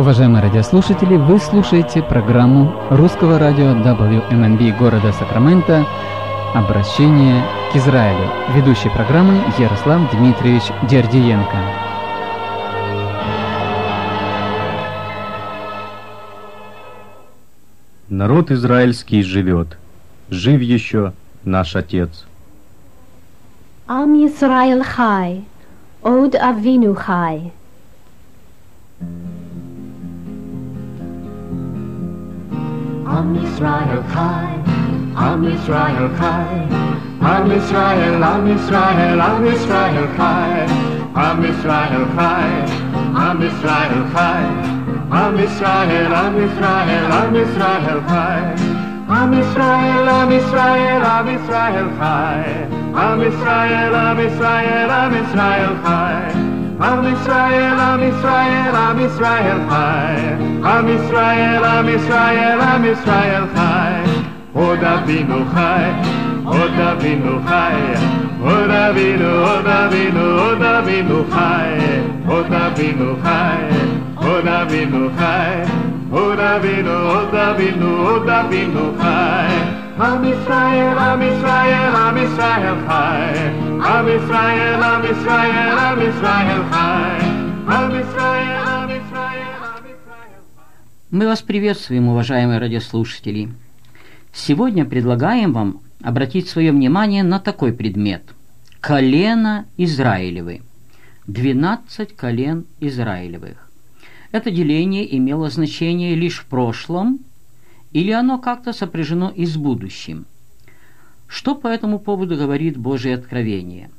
Уважаемые радиослушатели, вы слушаете программу русского радио WMNB города Сакраменто «Обращение к Израилю». Ведущий программы Ярослав Дмитриевич Дердиенко. Народ израильский живет, жив еще наш Отец. Am Yisrael Chai, Od Avinu Chai. Am Yisrael Chai, Am Yisrael Chai, Am Yisrael, Am Yisrael, Am Yisrael Chai, Am Yisrael Chai, Am Yisrael Chai, Am Yisrael, Am Yisrael, Am Yisrael Chai, Am Yisrael, Am Yisrael, Am Yisrael Chai, Am Yisrael, Am Yisrael, Am Yisrael Chai, Am Yisrael, Am Yisrael, Am Yisrael Chai, Am Yisrael, Am Yisrael, Am Yisrael Chai, Od Avinu Chai, Od Avinu Chai, Od Avinu, Od Avinu, Od Avinu Chai, Od Avinu Chai, Od Avinu Chai, Od Avinu, Od Avinu, Od Avinu Chai, Am Yisrael, Am Yisrael, Am Yisrael Chai, Am Yisrael, Am Yisrael, Am Yisrael Chai, Am Yisrael, Am Yisrael, Am Yisrael. Мы вас приветствуем, уважаемые радиослушатели. Сегодня предлагаем вам обратить свое внимание на такой предмет – колено Израилевы, 12 колен Израилевых. Это деление имело значение лишь в прошлом, или оно как-то сопряжено и с будущим? Что по этому поводу говорит Божие откровение?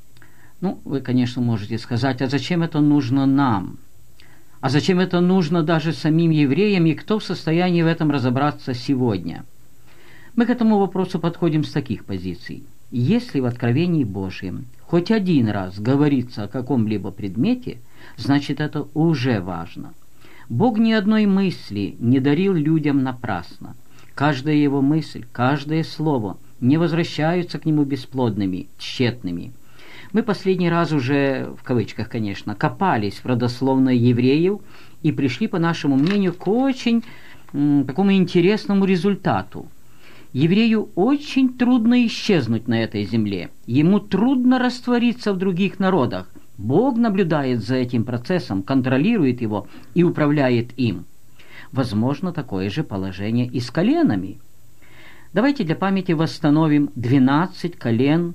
Вы, конечно, можете сказать, а зачем это нужно нам? А зачем это нужно даже самим евреям, и кто в состоянии в этом разобраться сегодня? Мы к этому вопросу подходим с таких позиций. Если в Откровении Божьем хоть один раз говорится о каком-либо предмете, значит, это уже важно. Бог ни одной мысли не дарил людям напрасно. Каждая его мысль, каждое слово не возвращаются к нему бесплодными, тщетными. Мы последний раз уже, в кавычках, конечно, копались в родословной евреев и пришли, по нашему мнению, к очень такому интересному результату. Еврею очень трудно исчезнуть на этой земле. Ему трудно раствориться в других народах. Бог наблюдает за этим процессом, контролирует его и управляет им. Возможно, такое же положение и с коленами. Давайте для памяти восстановим 12 колен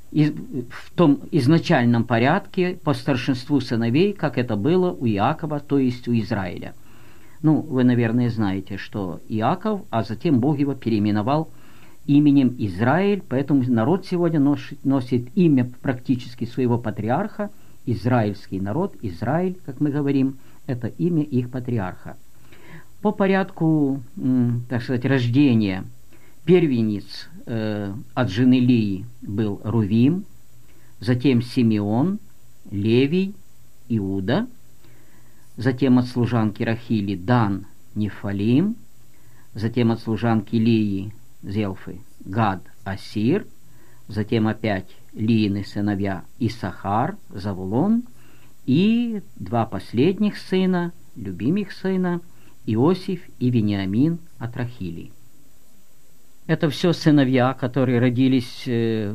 в том изначальном порядке по старшинству сыновей, как это было у Иакова, то есть у Израиля. Вы, наверное, знаете, что Иаков, а затем Бог его переименовал именем Израиль, поэтому народ сегодня носит имя практически своего патриарха. Израильский народ, Израиль, как мы говорим, это имя их патриарха. По порядку, так сказать, рождения первенец от жены Лии был Рувим, затем Симеон, Левий, Иуда, затем от служанки Рахили Дан, Нефалим, затем от служанки Лии, Зелфы, Гад, Асир, затем опять Лиины сыновья Исахар, Завулон, и два последних сына, любимых сына, Иосиф и Вениамин от Рахили. Это все сыновья, которые родились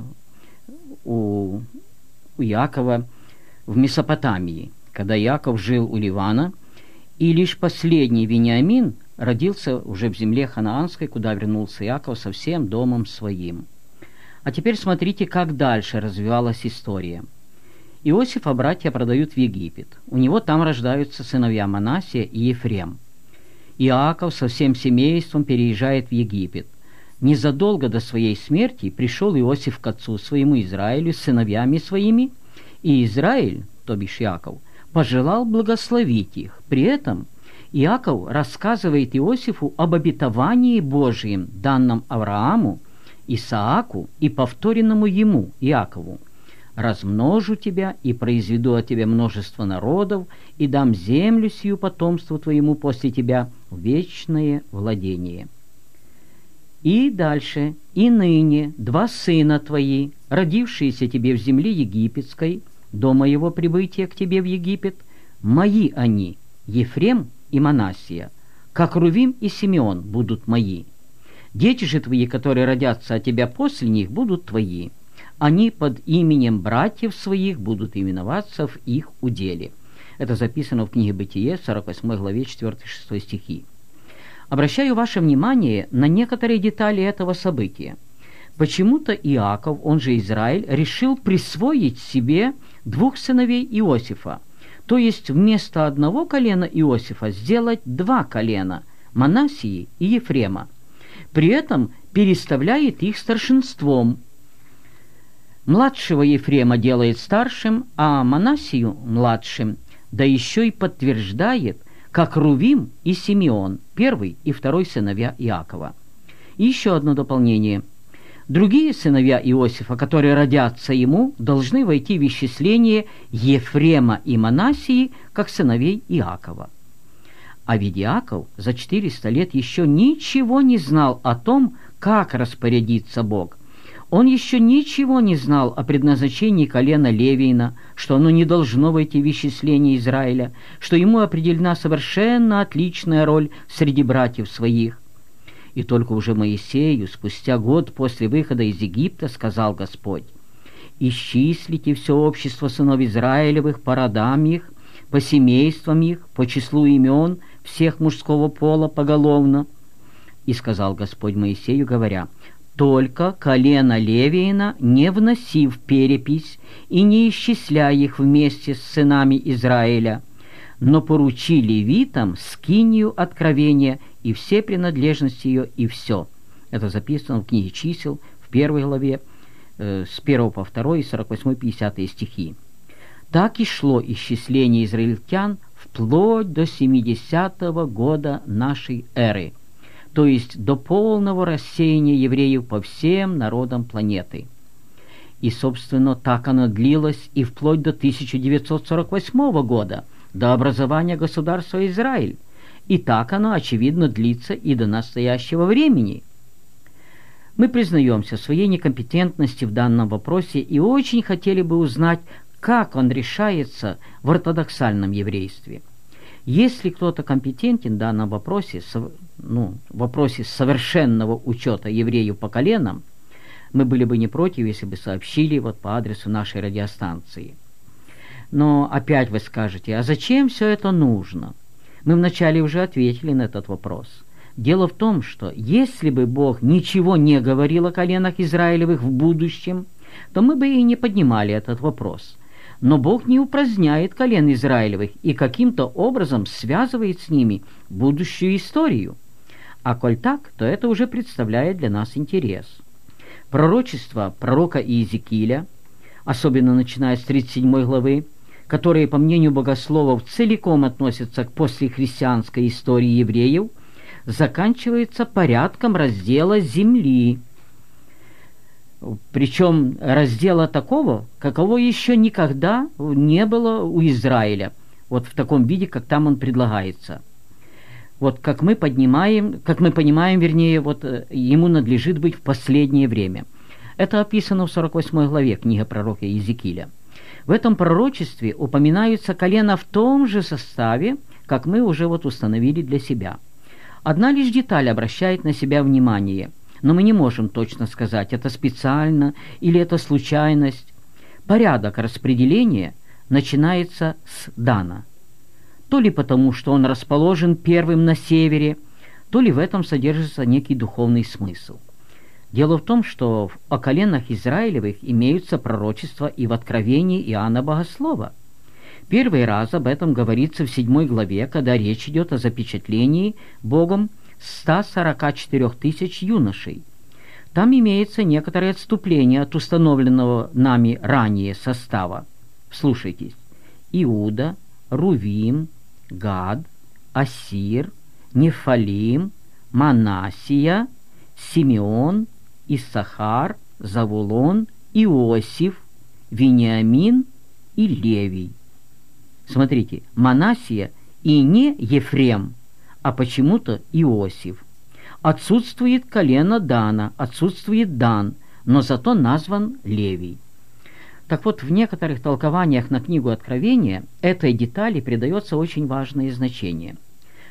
у Иакова в Месопотамии, когда Иаков жил у Ливана, и лишь последний Вениамин родился уже в земле ханаанской, куда вернулся Иаков со всем домом своим. А теперь смотрите, как дальше развивалась история. Иосифа братья продают в Египет. У него там рождаются сыновья Манассия и Ефрем. Иаков со всем семейством переезжает в Египет. Незадолго до своей смерти пришел Иосиф к отцу своему Израилю с сыновьями своими, и Израиль, то бишь Иаков, пожелал благословить их. При этом Иаков рассказывает Иосифу об обетовании Божьем, данном Аврааму, Исааку и повторенному ему, Иакову: «Размножу тебя и произведу от тебя множество народов, и дам землю сию потомству твоему после тебя в вечное владение». И дальше: «И ныне 2 сына твои, родившиеся тебе в земле египетской, до моего прибытия к тебе в Египет, мои они, Ефрем и Манассия, как Рувим и Симеон будут мои. Дети же твои, которые родятся от тебя после них, будут твои. Они под именем братьев своих будут именоваться в их уделе». Это записано в книге Бытие, 48 главе, 4-6 стихи. Обращаю ваше внимание на некоторые детали этого события. Почему-то Иаков, он же Израиль, решил присвоить себе двух сыновей Иосифа, то есть вместо одного колена Иосифа сделать два колена – Манассии и Ефрема. При этом переставляет их старшинством. Младшего Ефрема делает старшим, а Манассию – младшим, да еще и подтверждает, как Рувим и Симеон, первый и второй сыновья Иакова. И еще одно дополнение. Другие сыновья Иосифа, которые родятся ему, должны войти в исчисление Ефрема и Манассии, как сыновей Иакова. А ведь Иаков за 400 лет еще ничего не знал о том, как распорядится Бог. Он еще ничего не знал о предназначении колена Левиина, что оно не должно войти в исчисление Израиля, что ему определена совершенно отличная роль среди братьев своих. И только уже Моисею, спустя год после выхода из Египта, сказал Господь: «Исчислите все общество сынов Израилевых по родам их, по семействам их, по числу имен всех мужского пола поголовно». И сказал Господь Моисею, говоря: «Только колено Левиина не вноси в перепись и не исчисляй их вместе с сынами Израиля, но поручи левитам скинию откровения и все принадлежности ее, и все». Это записано в книге Чисел, в 1 главе, с 1 по 2 и 48-50 стихи. Так и шло исчисление израильтян вплоть до 70-го года нашей эры, то есть до полного рассеяния евреев по всем народам планеты. И, собственно, так оно длилось и вплоть до 1948 года, до образования государства Израиль. И так оно, очевидно, длится и до настоящего времени. Мы признаемся в своей некомпетентности в данном вопросе и очень хотели бы узнать, как он решается в ортодоксальном еврействе. Если кто-то компетентен в данном вопросе, в вопросе совершенного учета евреев по коленам, мы были бы не против, если бы сообщили по адресу нашей радиостанции. Но опять вы скажете: а зачем все это нужно? Мы вначале уже ответили на этот вопрос. Дело в том, что если бы Бог ничего не говорил о коленах Израилевых в будущем, то мы бы и не поднимали этот вопрос. Но Бог не упраздняет колен Израилевых и каким-то образом связывает с ними будущую историю. А коль так, то это уже представляет для нас интерес. Пророчества пророка Иезекииля, особенно начиная с 37 главы, которые, по мнению богословов, целиком относятся к послехристианской истории евреев, заканчивается порядком раздела земли. Причем раздела такого, какого еще никогда не было у Израиля, в таком виде, как там он предлагается. Как мы понимаем, ему надлежит быть в последнее время. Это описано в 48 главе книги пророка Иезекииля. В этом пророчестве упоминаются колена в том же составе, как мы уже установили для себя. Одна лишь деталь обращает на себя внимание, но мы не можем точно сказать, это специально или это случайность. Порядок распределения начинается с Дана. То ли потому, что он расположен первым на севере, то ли в этом содержится некий духовный смысл. Дело в том, что о коленах Израилевых имеются пророчества и в Откровении Иоанна Богослова. Первый раз об этом говорится в 7 главе, когда речь идет о запечатлении Богом 144 тысяч юношей. Там имеется некоторое отступление от установленного нами ранее состава. Слушайтесь: Иуда, Рувим, Гад, Ассир, Нефалим, Манассия, Симеон, Иссахар, Завулон, Иосиф, Вениамин и Левий. Смотрите, Манассия и не Ефрем, а почему-то Иосиф. Отсутствует колено Дана, отсутствует Дан, но зато назван Левий. Так вот, в некоторых толкованиях на книгу Откровения этой детали придается очень важное значение.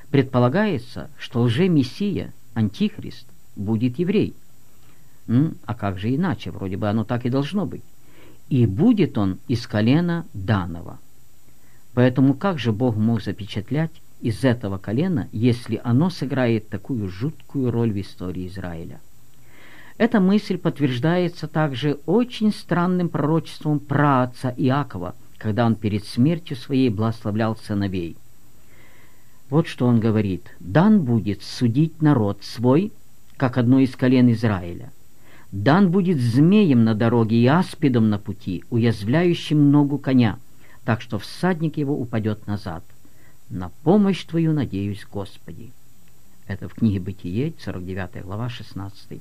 Предполагается, что лже-мессия, антихрист, будет еврей. А как же иначе? Вроде бы оно так и должно быть. И будет он из колена Данова. Поэтому как же Бог мог запечатлять из этого колена, если оно сыграет такую жуткую роль в истории Израиля? Эта мысль подтверждается также очень странным пророчеством праотца Иакова, когда он перед смертью своей благословлял сыновей. Вот что он говорит: «Дан будет судить народ свой, как одно из колен Израиля. Дан будет змеем на дороге и аспидом на пути, уязвляющим ногу коня, так что всадник его упадет назад. На помощь Твою надеюсь, Господи». Это в книге Бытие, 49 глава, 16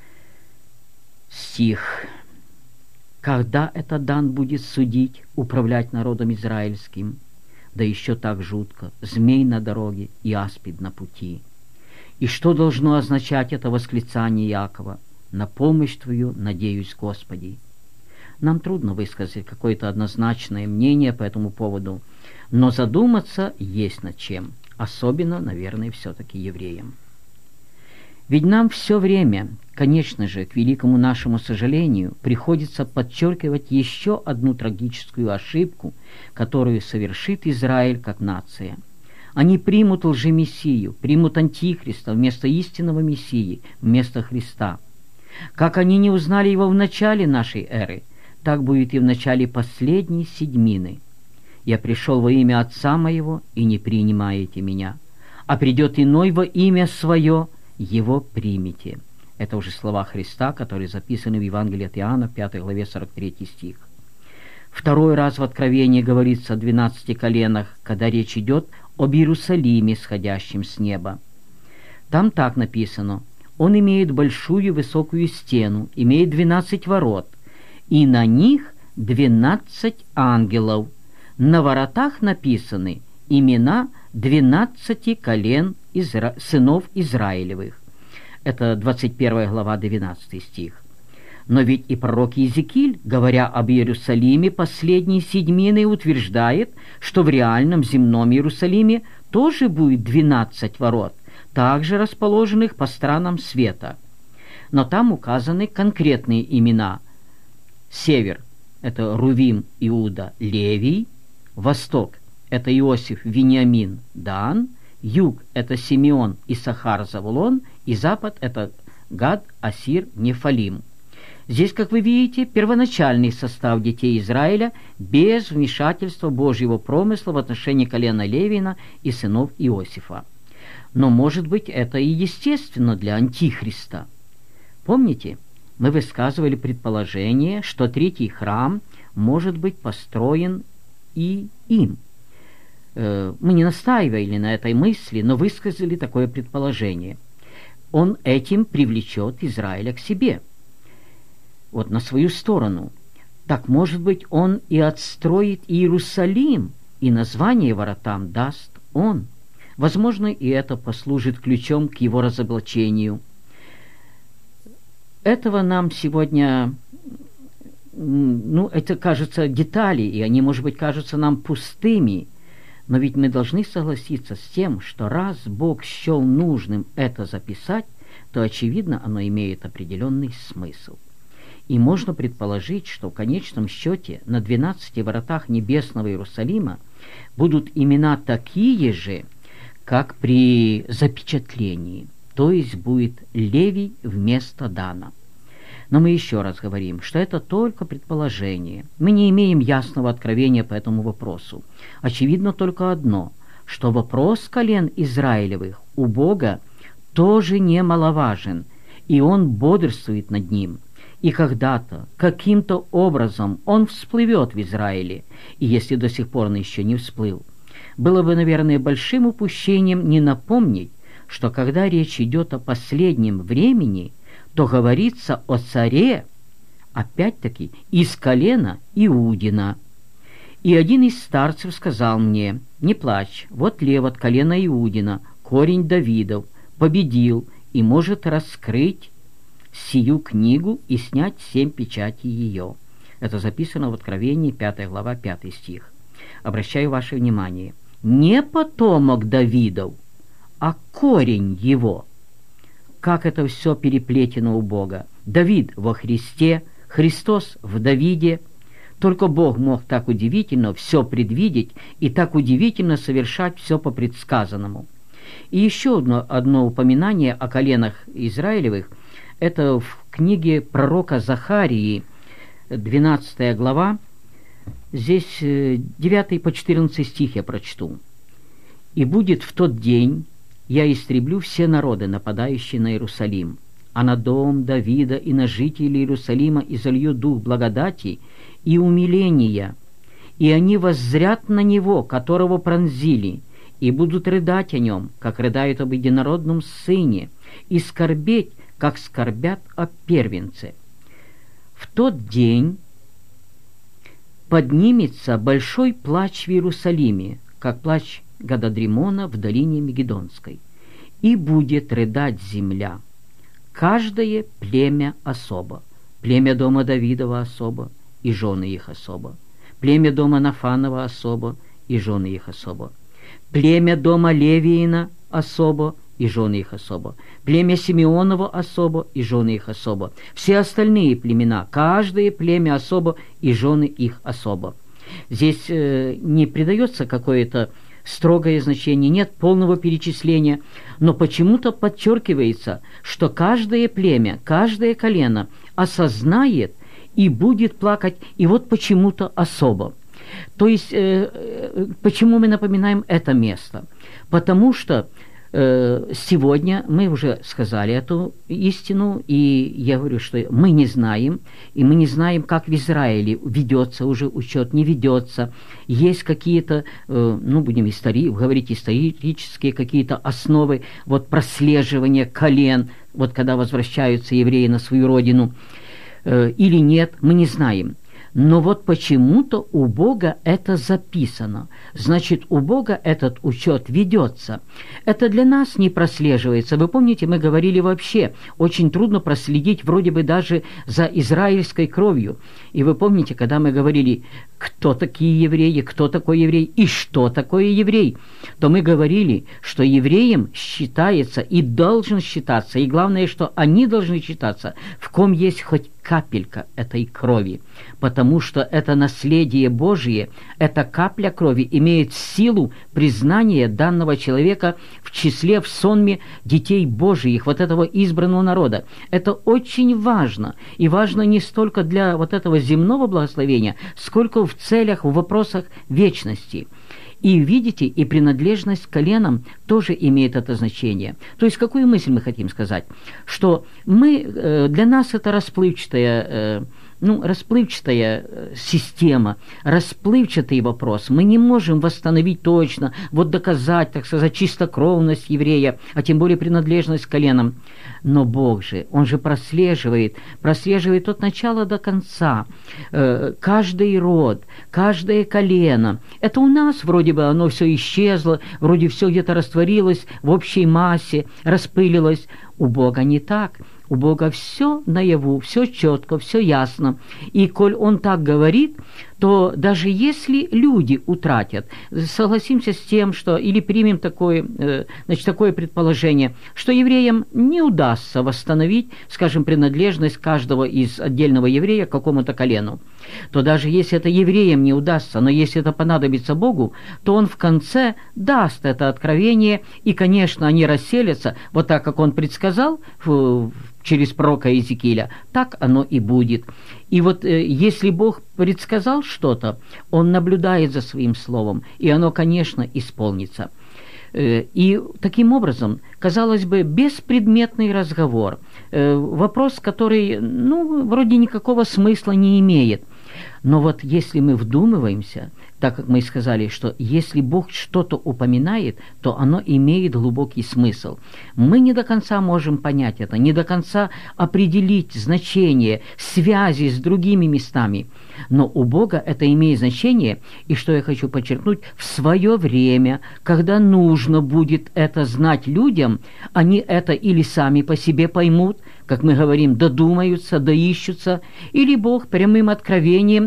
стих. Когда это Дан будет судить, управлять народом израильским? Да еще так жутко: змей на дороге и аспид на пути. И что должно означать это восклицание Иакова? «На помощь Твою надеюсь, Господи». Нам трудно высказать какое-то однозначное мнение по этому поводу, но задуматься есть над чем, особенно, наверное, все-таки евреям. Ведь нам все время, конечно же, к великому нашему сожалению, приходится подчеркивать еще одну трагическую ошибку, которую совершит Израиль как нация. Они примут лжемессию, примут антихриста вместо истинного мессии, вместо Христа. Как они не узнали его в начале нашей эры, так будет и в начале последней седьмины. «Я пришел во имя Отца моего, и не принимаете меня, а придет иной во имя свое, его примите». Это уже слова Христа, которые записаны в Евангелии от Иоанна, 5 главе, 43 стих. Второй раз в Откровении говорится о 12 коленах, когда речь идет об Иерусалиме, сходящем с неба. Там так написано: «Он имеет большую высокую стену, имеет 12 ворот, и на них 12 ангелов. На воротах написаны имена 12 колен сынов Израилевых». Это 21 глава, 12 стих. Но ведь и пророк Иезекииль, говоря об Иерусалиме последней седьмины, утверждает, что в реальном земном Иерусалиме тоже будет 12 ворот, также расположенных по сторонам света. Но там указаны конкретные имена. Север – это Рувим, Иуда, Левий. Восток – это Иосиф, Вениамин, Дан. Юг – это Симеон, Иссахар, Завулон. И запад – это Гад, Асир, Нефалим. Здесь, как вы видите, первоначальный состав детей Израиля без вмешательства Божьего промысла в отношении колена Левина и сынов Иосифа. Но, может быть, это и естественно для антихриста. Помните, мы высказывали предположение, что третий храм может быть построен и им. Мы не настаивали на этой мысли, но высказали такое предположение. Он этим привлечет Израиля к себе, вот на свою сторону. Так, может быть, он и отстроит Иерусалим, и название воротам даст он. Возможно, и это послужит ключом к его разоблачению. Этого нам сегодня, это кажется детали, и они, может быть, кажутся нам пустыми. Но ведь мы должны согласиться с тем, что раз Бог счел нужным это записать, то, очевидно, оно имеет определенный смысл. И можно предположить, что в конечном счете на 12 воротах небесного Иерусалима будут имена такие же, как при запечатлении, то есть будет Левий вместо Дана. Но мы еще раз говорим, что это только предположение. Мы не имеем ясного откровения по этому вопросу. Очевидно только одно, что вопрос колен Израилевых у Бога тоже немаловажен, и Он бодрствует над ним. И когда-то, каким-то образом он всплывет в Израиле, и если до сих пор он еще не всплыл. Было бы, наверное, большим упущением не напомнить, что когда речь идет о последнем времени, то говорится о царе, опять-таки, из колена Иудина. И один из старцев сказал мне: «Не плачь, вот лев от колена Иудина, корень Давидов, победил и может раскрыть сию книгу и снять 7 печатей ее». Это записано в Откровении, 5 глава, 5 стих. Обращаю ваше внимание: не потомок Давидов, а корень его. Как это все переплетено у Бога. Давид во Христе, Христос в Давиде. Только Бог мог так удивительно все предвидеть и так удивительно совершать все по предсказанному. И еще одно упоминание о коленах Израилевых, это в книге пророка Захарии, 12 глава, здесь 9 по 14 стих я прочту. «И будет в тот день, я истреблю все народы, нападающие на Иерусалим, а на дом Давида и на жителей Иерусалима изолью дух благодати и умиления, и они воззрят на него, которого пронзили, и будут рыдать о нем, как рыдают об единородном сыне, и скорбеть, как скорбят о первенце. В тот день поднимется большой плач в Иерусалиме, как плач Гададримона в долине Мегидонской, и будет рыдать земля, каждое племя особо, племя дома Давидова особо, и жены их особо, племя дома Нафанова особо, и жены их особо, племя дома Левиина особо, и жены их особо, племя Симеонова особо, и жены их особо, все остальные племена, каждое племя особо, и жены их особо. Здесь не придается какое-то строгое значение, нет полного перечисления, но почему-то подчеркивается, что каждое племя, каждое колено осознает и будет плакать, и вот почему-то особо. То есть, почему мы напоминаем это место? Потому что сегодня мы уже сказали эту истину, и я говорю, что мы не знаем, и мы не знаем, как в Израиле ведется уже учет, не ведется. Есть какие-то, будем говорить, исторические какие-то основы вот прослеживания колен, вот когда возвращаются евреи на свою родину, или нет, мы не знаем. Но вот почему-то у Бога это записано. Значит, у Бога этот учет ведется. Это для нас не прослеживается. Вы помните, мы говорили вообще, очень трудно проследить вроде бы даже за израильской кровью. И вы помните, когда мы говорили, кто такие евреи, кто такой еврей и что такое еврей, то мы говорили, что евреем считается и должен считаться, и главное, что они должны считаться, в ком есть хоть капелька этой крови, потому что это наследие Божие, эта капля крови имеет силу признания данного человека в числе, в сонме детей Божиих, вот этого избранного народа. Это очень важно, и важно не столько для вот этого земного благословения, сколько в целях, в вопросах вечности. И видите, и принадлежность к коленам тоже имеет это значение. То есть, какую мысль мы хотим сказать? Что для нас это расплывчатая система, расплывчатый вопрос. Мы не можем восстановить точно, вот доказать, так сказать, чистокровность еврея, а тем более принадлежность к коленам. Но Бог же, Он же прослеживает от начала до конца. Каждый род, каждое колено. Это у нас вроде бы оно все исчезло, вроде все где-то растворилось в общей массе, распылилось. У Бога не так. У Бога все наяву, все четко, все ясно. И коль Он так говорит, то даже если люди утратят, согласимся с тем, что, или примем такое предположение, что евреям не удастся восстановить, скажем, принадлежность каждого из отдельного еврея к какому-то колену, то даже если это евреям не удастся, но если это понадобится Богу, то Он в конце даст это откровение, и, конечно, они расселятся, вот так, как Он предсказал через пророка Иезекииля, так оно и будет. И вот если Бог предсказал что-то, Он наблюдает за Своим словом, и оно, конечно, исполнится. И таким образом, казалось бы, беспредметный разговор, вопрос, который, вроде никакого смысла не имеет. Но вот если мы вдумываемся, так как мы сказали, что если Бог что-то упоминает, то оно имеет глубокий смысл. Мы не до конца можем понять это, не до конца определить значение, связи с другими местами. Но у Бога это имеет значение, и что я хочу подчеркнуть, в свое время, когда нужно будет это знать людям, они это или сами по себе поймут, как мы говорим, додумаются, доищутся, или Бог прямым откровением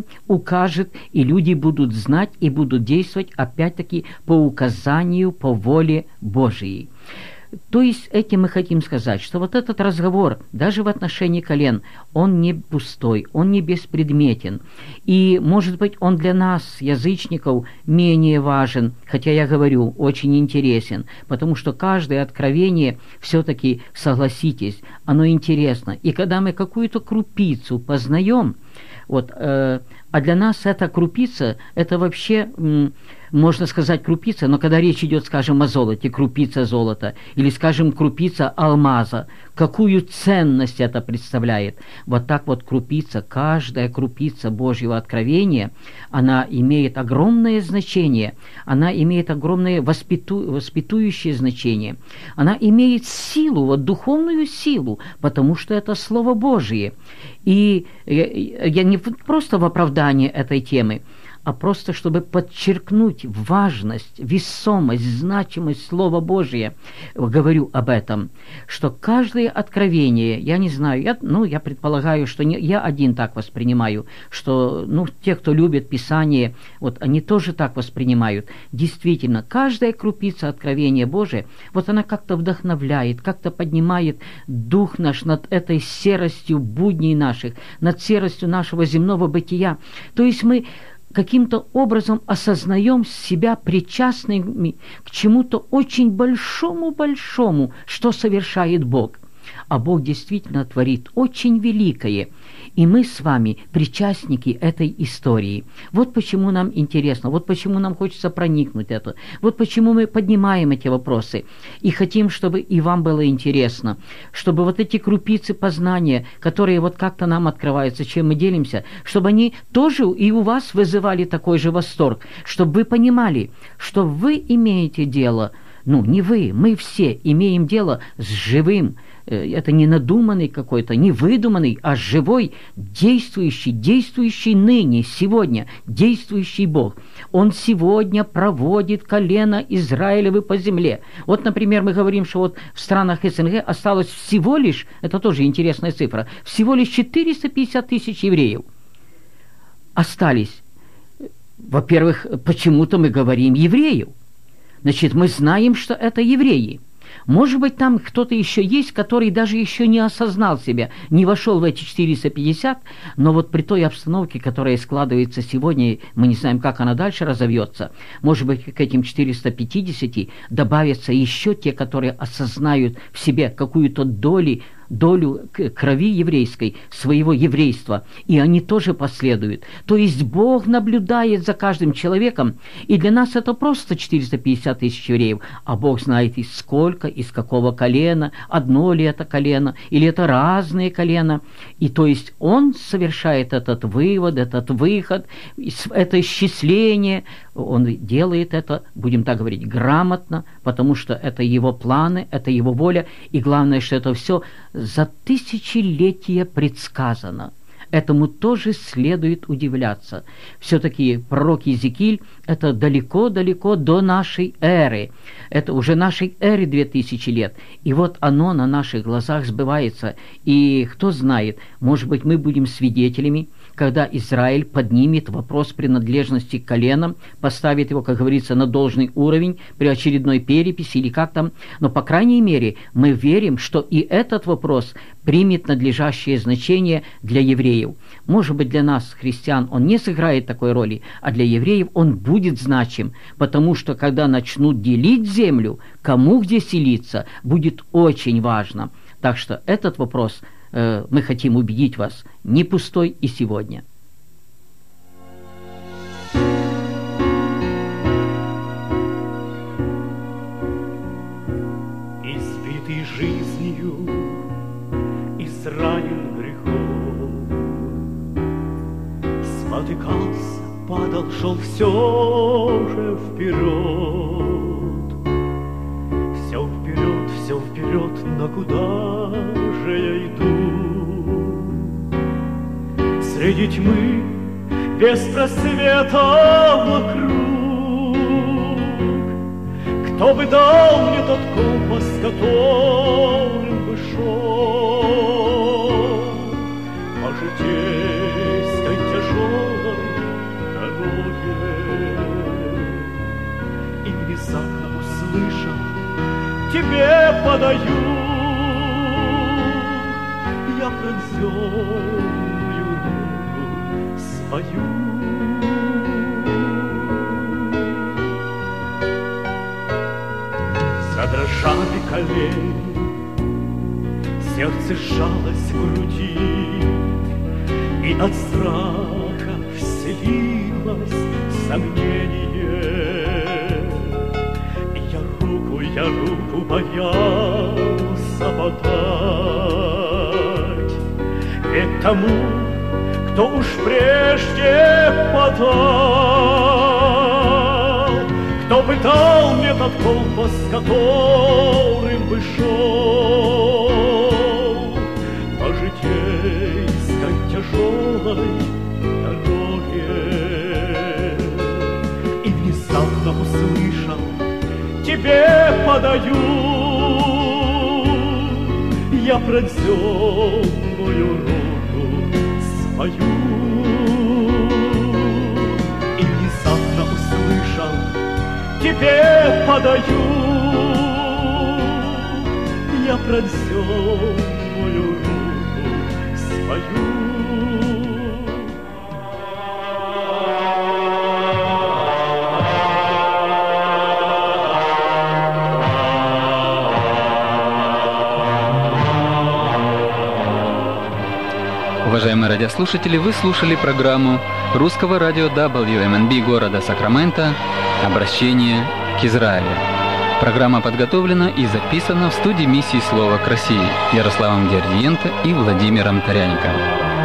укажет, и люди будут знать и будут действовать, опять-таки, по указанию, по воле Божией. То есть этим мы хотим сказать, что вот этот разговор, даже в отношении колен, он не пустой, он не беспредметен. И, может быть, он для нас, язычников, менее важен, хотя я говорю, очень интересен, потому что каждое откровение, все-таки, согласитесь, оно интересно. И когда мы какую-то крупицу познаем, вот, а для нас эта крупица, это вообще, можно сказать, крупица, но когда речь идет, скажем, о золоте, крупица золота, или, скажем, крупица алмаза, какую ценность это представляет? Вот так вот крупица, каждая крупица Божьего откровения, она имеет огромное значение, она имеет огромное воспитующее значение, она имеет силу, вот духовную силу, потому что это Слово Божие. И я не просто в оправдании этой темы, а просто чтобы подчеркнуть важность, весомость, значимость Слова Божия, говорю об этом, что каждое откровение, я не знаю, я предполагаю, что я один так воспринимаю, что те, кто любит Писание, вот они тоже так воспринимают. Действительно, каждая крупица откровения Божия, вот она как-то вдохновляет, как-то поднимает дух наш над этой серостью будней наших, над серостью нашего земного бытия. То есть мы каким-то образом осознаем себя причастными к чему-то очень большому-большому, что совершает Бог. А Бог действительно творит очень великое, и мы с вами причастники этой истории. Вот почему нам интересно, вот почему нам хочется проникнуть в это, вот почему мы поднимаем эти вопросы, и хотим, чтобы и вам было интересно, чтобы вот эти крупицы познания, которые вот как-то нам открываются, чем мы делимся, чтобы они тоже и у вас вызывали такой же восторг, чтобы вы понимали, что вы имеете дело, не вы, мы все имеем дело с живым, это не надуманный какой-то, не выдуманный, а живой, действующий ныне, сегодня, действующий Бог. Он сегодня проводит колено Израилевы по земле. Вот, например, мы говорим, что вот в странах СНГ осталось всего лишь, это тоже интересная цифра, всего лишь 450 тысяч евреев остались. Во-первых, почему-то мы говорим евреев. Значит, мы знаем, что это евреи. Может быть, там кто-то еще есть, который даже еще не осознал себя, не вошел в эти 450, но вот при той обстановке, которая складывается сегодня, мы не знаем, как она дальше разовьется, может быть, к этим 450 добавятся еще те, которые осознают в себе какую-то долю крови еврейской, своего еврейства, и они тоже последуют. То есть Бог наблюдает за каждым человеком, и для нас это просто 450 тысяч евреев, а Бог знает из сколько, из какого колена, одно ли это колено, или это разные колена. И то есть Он совершает этот вывод, этот выход, это исчисление, Он делает это, будем так говорить, грамотно, потому что это Его планы, это Его воля, и главное, что это все за тысячелетия предсказано. Этому тоже следует удивляться. Все-таки пророк Иезекииль – это далеко-далеко до нашей эры. Это уже нашей эры 2000 лет. И вот оно на наших глазах сбывается. И кто знает, может быть, мы будем свидетелями, когда Израиль поднимет вопрос принадлежности к коленам, поставит его, как говорится, на должный уровень при очередной переписи или как там. Но, по крайней мере, мы верим, что и этот вопрос примет надлежащее значение для евреев. Может быть, для нас, христиан, он не сыграет такой роли, а для евреев он будет значим, потому что, когда начнут делить землю, кому где селиться, будет очень важно. Так что этот вопрос мы хотим убедить вас, не пустой и сегодня. Избитый жизнью, изранен грехом, спотыкался, падал, шел все же вперед. Все вперед, но куда же я иду? Среди тьмы, без просвета вокруг. Кто бы дал мне тот компас, которым бы шел по житейской тяжелой пронзенную руку свою. Задрожали колени, сердце сжалось в груди, и от страха вселилось сомнение. Я руку боялся подать, ведь тому, кто уж прежде подал, кто бы дал мне тот компас, которым бы шел по житейской тяжелой дороге. И внезапно услышал: тебе подаю я пронзенную руку свою. И внезапно услышал: тебе подаю я пронзенную руку свою. Уважаемые радиослушатели, вы слушали программу русского радио WMNB города Сакраменто «Обращение к Израилю». Программа подготовлена и записана в студии миссии «Слово к России» Ярославом Дердиенко и Владимиром Таряненко.